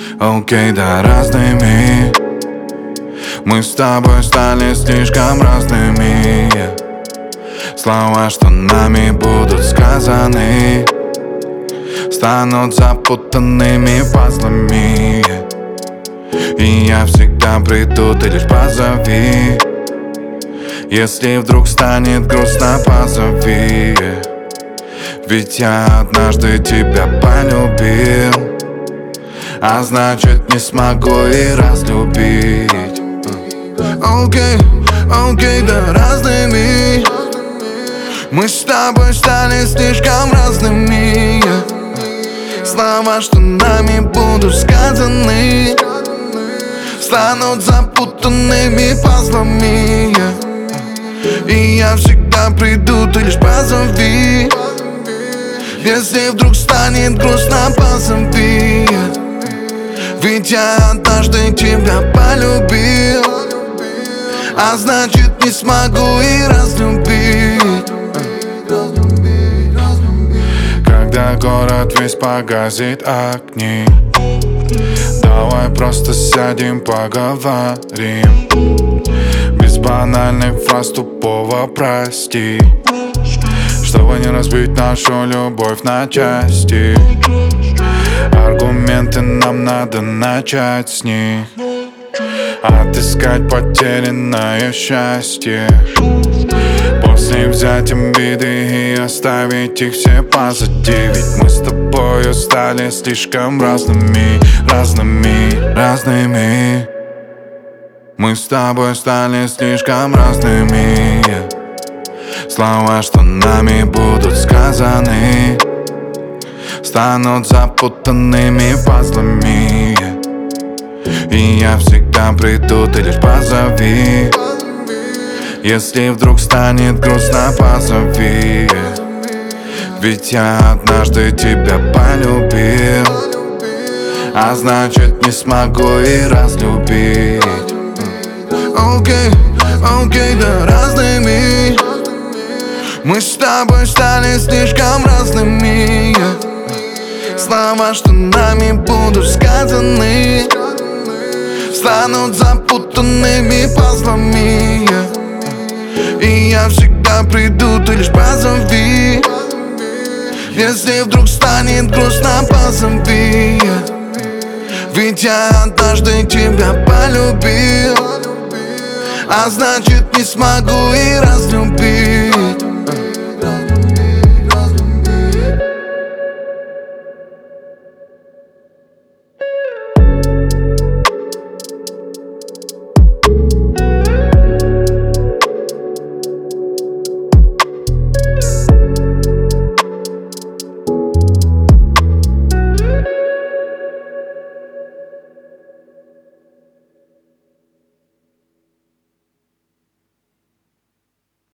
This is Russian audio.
Окей, да, разными. Мы с тобой стали слишком разными. Слова, что нами будут сказаны, станут запутанными пазлами. И я всегда приду, ты лишь позови. Если вдруг станет грустно, позови. Ведь я однажды тебя полюбил, а значит не смогу и разлюбить. Окей, окей, да, разными. Мы с тобой стали слишком разными. Слова, что нами будут сказаны, станут запутанными пазлами. И я всегда приду, ты лишь позови. Если вдруг станет грустно, позови. Ведь я однажды тебя полюбил, а значит не смогу и разлюбить. Когда город весь погасит огни, давай просто сядем, поговорим. Без банальных фраз тупого прости, чтобы не разбить нашу любовь на части. Аргументы нам надо начать с них, отыскать потерянное счастье. После взять обиды и оставить их все позади. Ведь мы с тобою стали слишком разными, разными, разными. Мы с тобой стали слишком разными. Слова, что нами будут сказаны, станут запутанными пазлами. И я всегда приду, ты лишь позови. Если вдруг станет грустно, позови. Ведь я однажды тебя полюбил, а значит не смогу и разлюбить. Окей, окей, да, разными. Мы с тобой стали слишком разными. Слова, что нами будут сказаны, станут запутанными пазлами. И я всегда приду, ты лишь позови. Если вдруг станет грустно, позови. Ведь я однажды тебя полюбил, а значит не смогу и разлюбить.